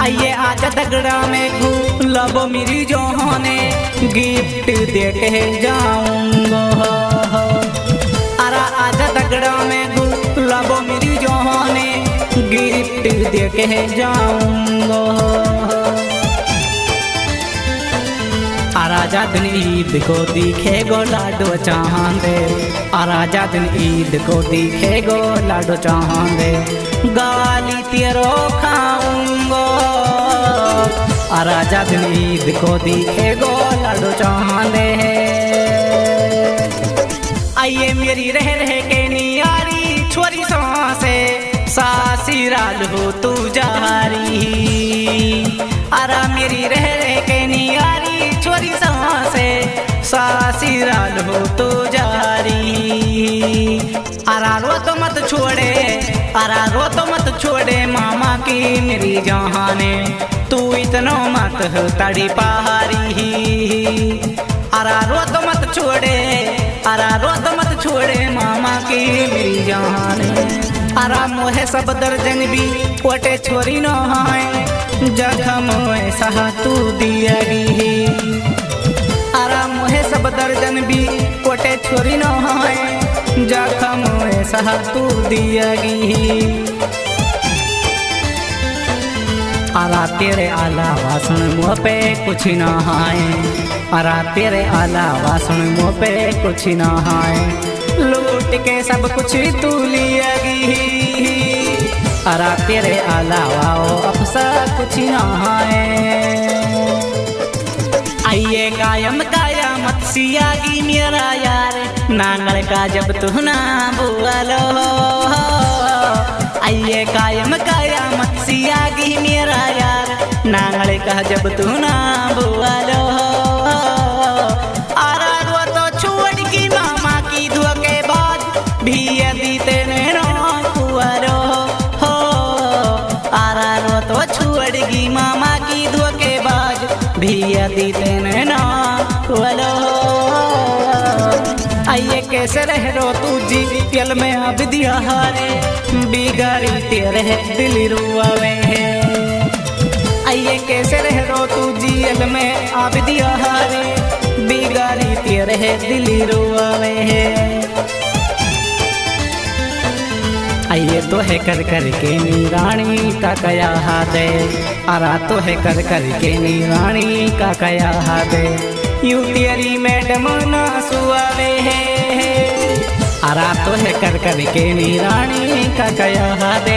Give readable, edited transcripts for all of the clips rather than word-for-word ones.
आइए आजा दगड़ा में गुलाबो मेरी जोहने गिफ्ट दे के जाऊंगा। अरा आजा दगड़ा में गुलाबो मेरी जोहने गिफ्ट दे के जाऊंगा। आराजा दिन ईद को दिखे गो लाडो चांदे, आराजा दिन ईद को दिखे गो लाडो चांदे, गाली तेरो खाऊंगो। आराजा दिन ईद को दिखे गो लाडो चांदे। आइए मेरी रह रह के नियारी छोरी सांसे सासी राल हो तू जारी। अरा मेरी रह रह के नियारी छोरी सांसे सासी राल हो तू जारी। अरा रो तो मत छोड़े, अरा रो तो मत छोड़े मामा की मेरी जहाने, तू इतना मत तड़ी पहाड़ी। अरा रो तो मत छोड़े, अरा रो तो मत छोड़े मामा की मेरी जहाने। अरा मोहे सब दर्जन भी कोटे छोरी न हाय, जखम ऐसा तू दिया गी। अरा मोहे सब दर्जन भी कोटे छोरी न हाय, जखम ऐसा तू दिया गी। अरा तेरे अलावा सुन मुँह पे कुछ न हाय, अरा तेरे अलावा सुन मुँह पे कुछ न हाय, लूट के सब कुछ तू लिया गी। अरा तेरे अलावा ओ अफसर कुछ न हाय। आइए कायम कायामत सियागी मेरा यार, नांगल का जब तू ना बोलो। आइए कायम कायामत सियागी मेरा यार, नांगल का जब तू ना बोलो। आरा रो तो छोड़ की मामा की धुआ के बाद भी यदि तेने रो हो। आरा रो तो छोड़ की मामा की धुआ के बाद भी यदि तेने रो। आइए कैसे रह रो तू जी पियल में अब दिया हारे, बिगाड़ी तेरे दिल रुआवे है। आइए कैसे रह रो तू जियल में अब दिया हारे, बिगाड़ी तेरे दिल रुआवे है। आइए तो है कर कर के नी का कया हादे, अरा तो है कर कर के नी का कया हादे, यू तेरी मैडम ना सुआवे है। अरा तो है कर कर के नी का कया हादे।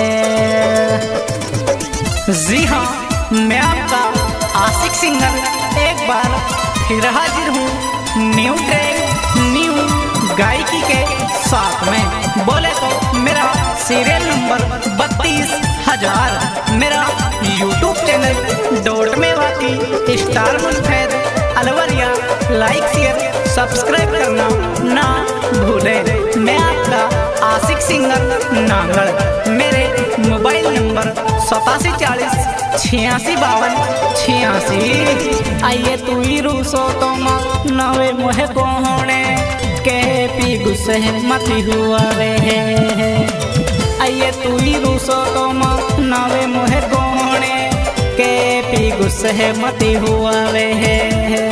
जी हाँ, मैं आपका आशिक सिंगर एक बार फिर हाजिर हूँ न्यू ट्रैक न्यू गायकी के साथ में। बोले तो मेरा सीरियल नंबर 32,000, मेरा यूट्यूब चैनल डोट में वाती स्टार मुनफेर अलवरिया, लाइक शेयर सब्सक्राइब करना ना भूले। मैं आपका आशिक सिंगर नांगल, मेरे मोबाइल नंबर 8740 86 52 86। आइए तू ही रूसो तो नवे मोहे कोहणे के पी गुस्से मती हुआ वे है। आइए तू ही रूसो तो नवे मोहे कोहणे के पी गुस्से मती हुआ वे है।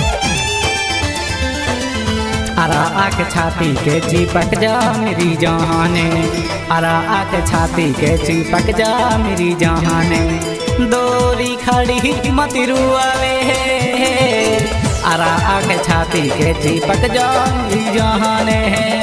अरा आके छाती के चिपक जा मेरी जहाने, अरा आके छाती के चिपक जा मेरी जहाने, दोरी खड़ी मत रुआवे है। अरा आके छाती के चिपक जा मेरी जहाने।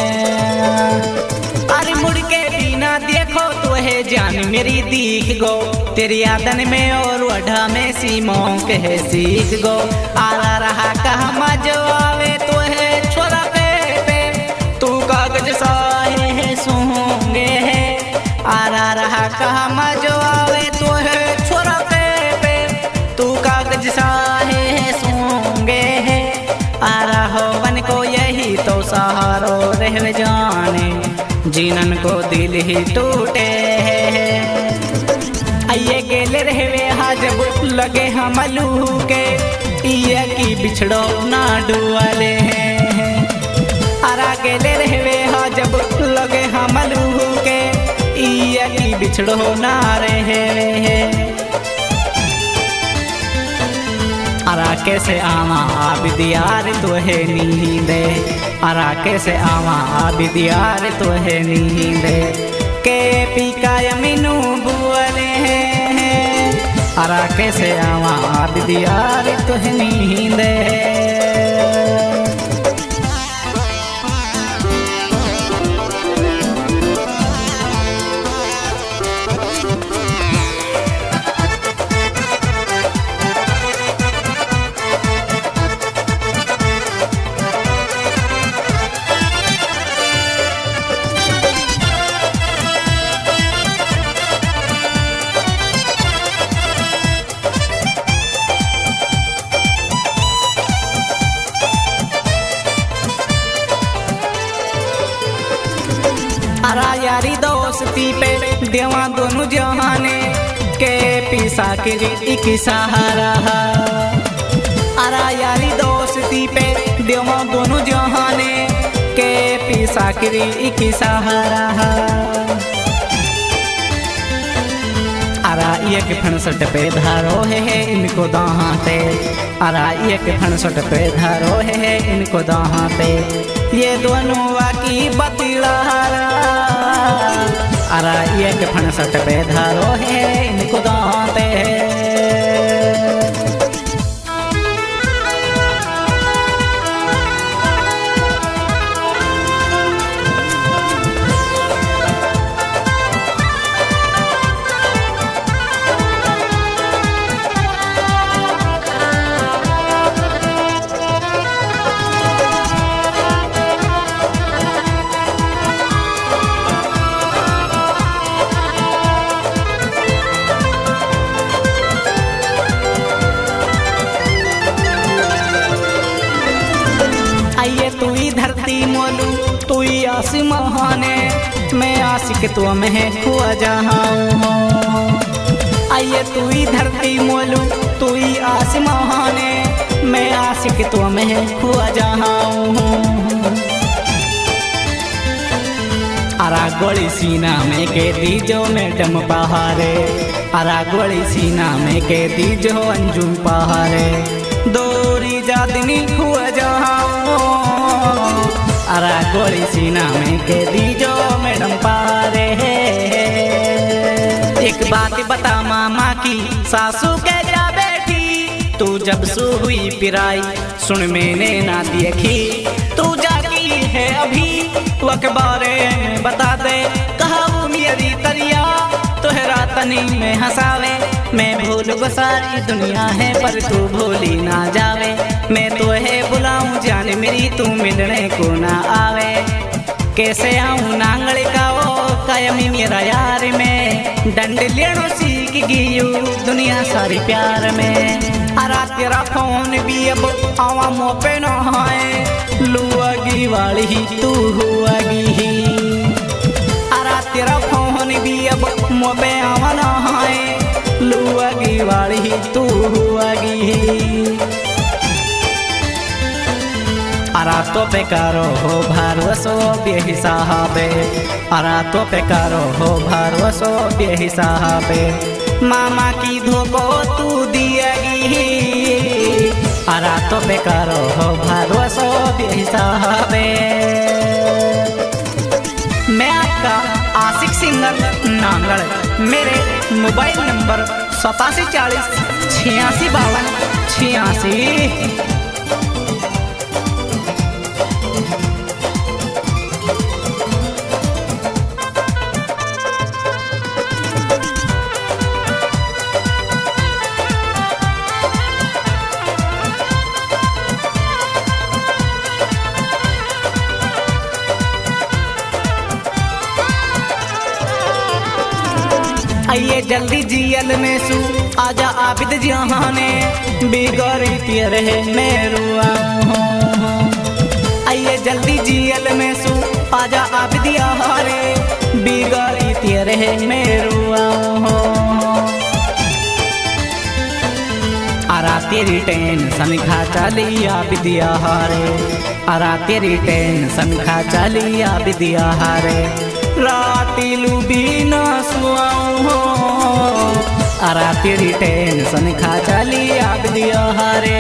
अरे मुड़ के बिना देखो तो है जान मेरी दीख गो, तेरी आदन में और वढ़ा में सीमों के सीख गो। आरा रहा कहा मजो आवे तो है छोरा पे तू कागज साहे सूंगे है। आरा रहा कहा मजो आवे तो है छोरा पे तू कागज साहे सूंगे है। आरा हो बन को यही तो सहारो रह जाने, जीनन को दिल ही टूटे है। आइए गेले रहवे हा जब लगे हम लू के, ये की बिछड़ो ना डुआले हैं। अरा गेले रहवे हा जब लगे हम लू के, ये की बिछड़ो ना रहे हैं। अरा कैसे आवा बिदियार तोहे नींदे, अरा कैसे आवा बिदियार तोहे नींदे, के पीकाय मिनू बुअले अरा कैसे आवा बिदियार तोहे नींदे। अरा यारी दोस्ती पे देवा दोनों जहाने, के पीसा के एक सहारा। अरा यारी दोस्ती पे देवा दोनों जहाने, के पीसा के एक सहारा। अरा एक फणसट पे धारो है इनको दाहाते, अरा एक फणसट पे धारो है इनको दाहाते, ये दोनों वाकी बतिलारा। अरा एक फणसट पे धारो है इनको दाहाते। आइए तू ही धरती मोलू तू ही आसमाने, मैं आशिक तो मैं खुआ जहां। आइए तू ही धरती मोलू तू ही आसमाने, मैं आशिक तो मैं खुआ जहां। अरा गोली सीना में के दी जो मैडम पहाड़े, अरा गोली सीना में के दी जो अंजुम पहाड़े, दोरी जादनी हुआ जहां। अरा गोली सीना में के दी जो मैडम पारे। एक बात बता मामा की सासू के जा बैठी, तू जब सो हुई पिराई सुन मैंने ना देखी, तू जागी है अभी वक बारे में बता दे, कहा वो मेरी तरिया तोहरा तनी में हंसावे, मैं भूल वो सारी दुनिया है पर तू भूली ना जावे, मैं तो है बुलाऊं जान मेरी तू मिलने को ना आवे, कैसे आऊं नांगल का वो कायमी मेरा यार में, डंड लेनो सीख गियू दुनिया सारी प्यार में। अरा तेरा फोन भी अब आवा मो पे न है, लुआगी वाली ही तू हुआगी ही। अरा तेरा फोन भी अब मो पे आवा न है, लुआगी वाली ही तू हुआगी ही। अरा तो पे करो हो भरोसो बेहिसाबे, अरा तो पे करो हो भरोसो बेहिसाबे, मामा की धोखो तू दिएगी, अरा तो पे करो हो भरोसो बेहिसाबे। मैं आपका आशिक सिंगर नांगल, मेरे मोबाइल नंबर 8740 8652 86। आइए जल्दी जियल में सू आजा आबिद जहाने, बिगड़ी पियर है मेरू आऊं। आइए जल्दी जियल में सू आजा आबिद जहाने, बिगड़ी पियर है मेरू आऊं। अरा तेरी टेंशन खा चली आबिद हारे, अरा तेरी टेंशन खा चली आबिद हारे, राती लुबी ना सुआऊं हो, अरा तेरी टेंशन खा चली आप दियो हारे।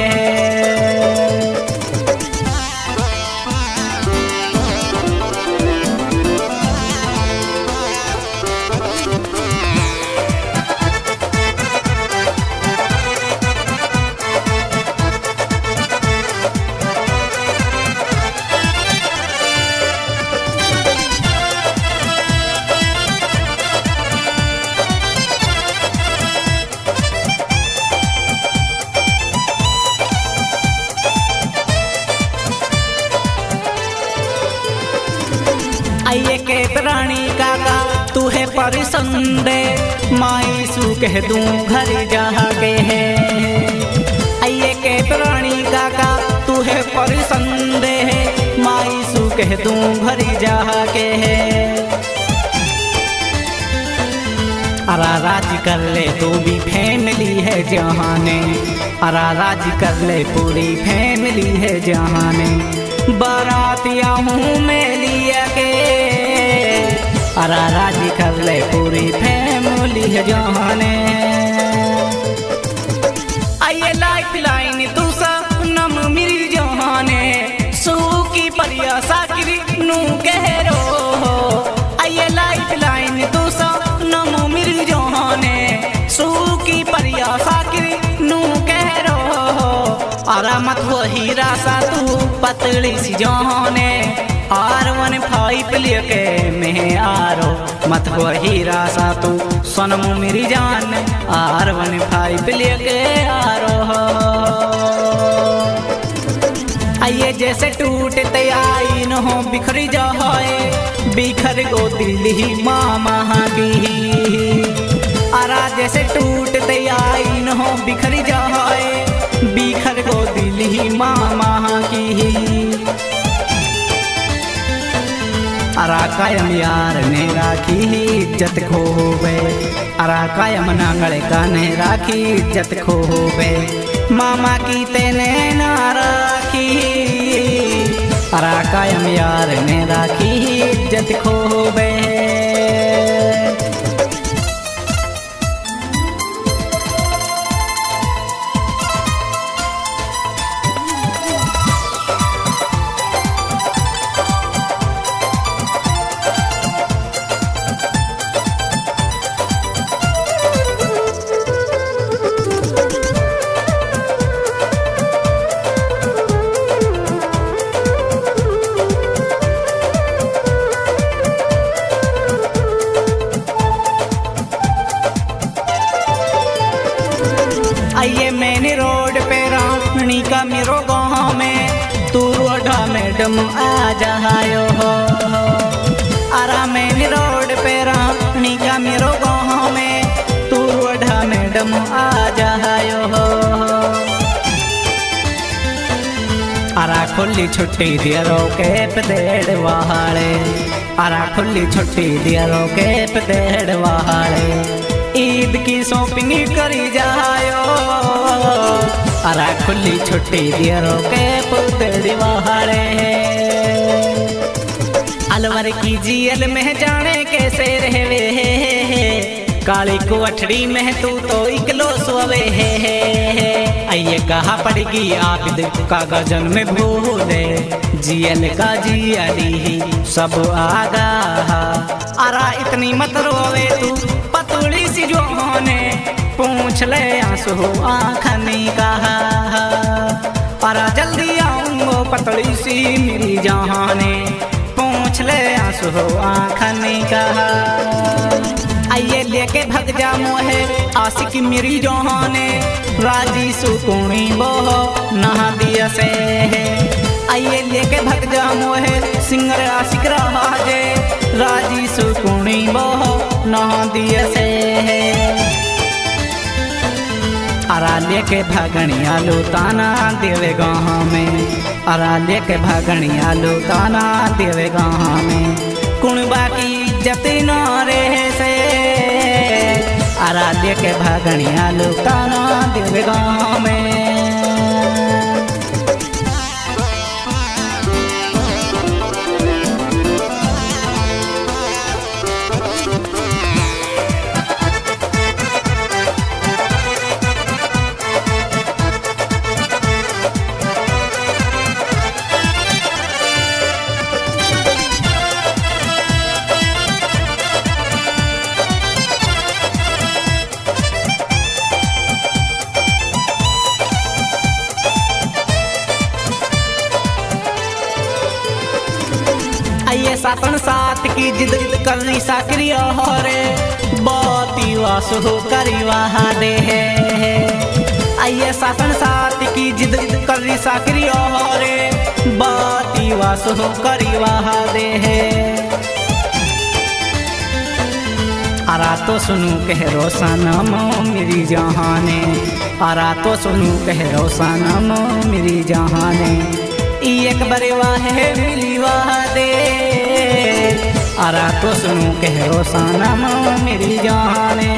आइए के प्राणी काका तू है परिसंदे माई सू कह दूं घर जाके है। आइए के प्राणी काका तू है परिसंदे माई सू कह दूं घर जाके है। अरा राज कर ले तू भी फैमिली है जहाने, अरा राज कर ले पूरी फैमिली है जहाने। बारातिया हूँ मैं लिया के अरा राजी कर ले पूरी फैमिली है जहाने। आइए लाइफ लाइन तू सब नम मिली जहाने सू की परिया साकिरी नू कह रो। आइए लाइफ लाइन तू सब नम मिली जहाने सू की परिया साकिरी नू कह रो। अरा मत वो हीरा सा तू पतली सी जहाने R15 लेके मैं आरो। मत वो हीरा सा तू सोनम मेरी जान R15 लेके आरो। आइए जैसे टूटते आई न हो बिखरी जाए बिखर गो दिल्ली मामा की। अरा जैसे टूटते आई न हो बिखरी जाए बिखर गो दिल्ली मामा की। अरा कायम यार ने राखी इज्जत खोवे, अरा कायम नांगल का ने राखी इज्जत खोवे। मामा की तेने ना राखी अरा कायम यार ने राखी इज्जत खोवे। आइए मैंने रोड पे रानी का मेरो गाँव में तू रोडा मैडम आ जायो हो। अरा मैंने रोड पे रानी का मेरो गाँव में तू रोडा मैडम आ जायो हो। अरा खुली छुट्टी दिया रोके पदेड़ वाले, अरा खुली छुट्टी दिया रोके पदेड़ वाले। ईद की शॉपिंग करी जायो अरा खुली छुट्टी दिया रोके पुतड़ी वाले। अलवर की जीएल में जाने कैसे रहवे काली को अठड़ी में तू तो इकलो सोवे है। आइए कहा पड़ेगी आबिद का गजन में भूले जीएल का जियली सब आगा। अरा इतनी मत रोवे तू पतली सी जवाने पूछ ले आंसू आँखनी कहा। अरा जल्दी आऊंगो पतली सी मेरी जहाने पूछ ले आंसू आँखनी कहा। आइए लेके भग जा मोहे आशिक मेरी जहाने राजी सुकूनी बोहो नहा दिया से। आइए लेके भग जा मोहे सिंगर आशिक रहा जे राजी सुकूनी बोहो नहा दिया से। अरा लेके भागणिया लुताना देवे गाँव में, अरा लेके भागणिया लुताना देवे गाँव में। कुणबा की इज्जत न रहे से अरा लेके भागणिया लुताना देवे गाँव में। सातन सात की जिद करनी साकरी रे बाती वास हो करी वहा दे आइए सातन सात की जिद करनी साकरी रे बाती वास हो करी वहा दे आरा तो सुनू कह रोसनम मेरी जहाने आरा तो सुनू कह रोसनम मेरी जहाने एक बरे वाहे मिली वाह दे आरा तो सुनू कह रोसनम मेरी जहाने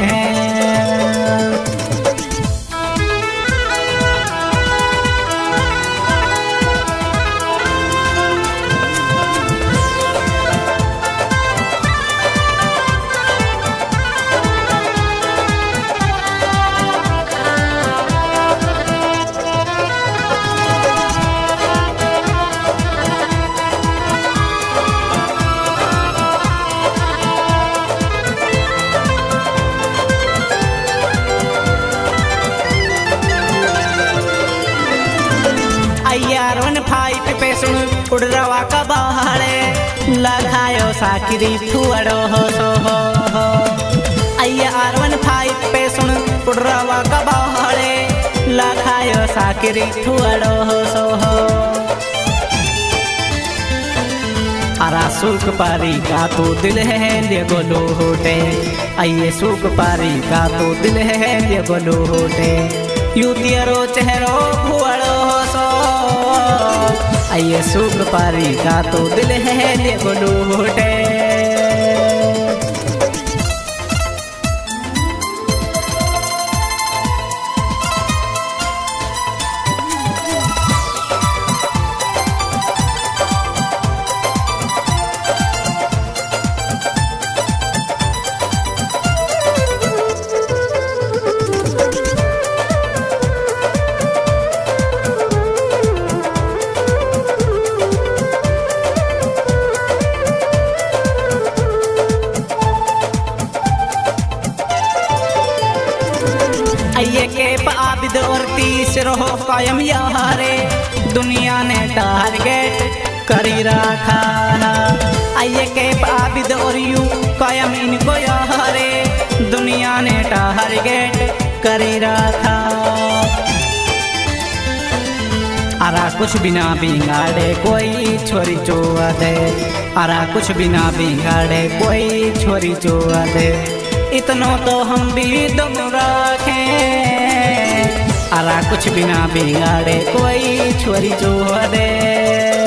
यार 15 पे सुन उड़ रवा का बहाड़े लगायो साकरी थुअड़ो हो सो हो यार 15 पे सुन उड़ रवा का बहाड़े लगायो साकरी थुअड़ो हो सो हो आरा सुख पारी का तो दिल है ये गोलो होटे आइए सुख पारी का तो दिल है ये गोलो होटे यू तेरो चेहरो भुअड़ो हो सो आइए सुख पारी का तो दिल है ये गोलो होटे ये के आबिद और तीसरो कायम यारे दुनिया ने टारगेट करी रखा आइए के आबिद और यू कायम इनको यारे दुनिया ने टारगेट करी रखा आरा कुछ बिना बिगाड़े कोई छोरी चोआ दे आरा कुछ बिना बिगाड़े कोई छोरी चोआ दे इतनो तो हम भी दम रखें आरा कुछ बिना बिगाड़े कोई छोरी जो दे।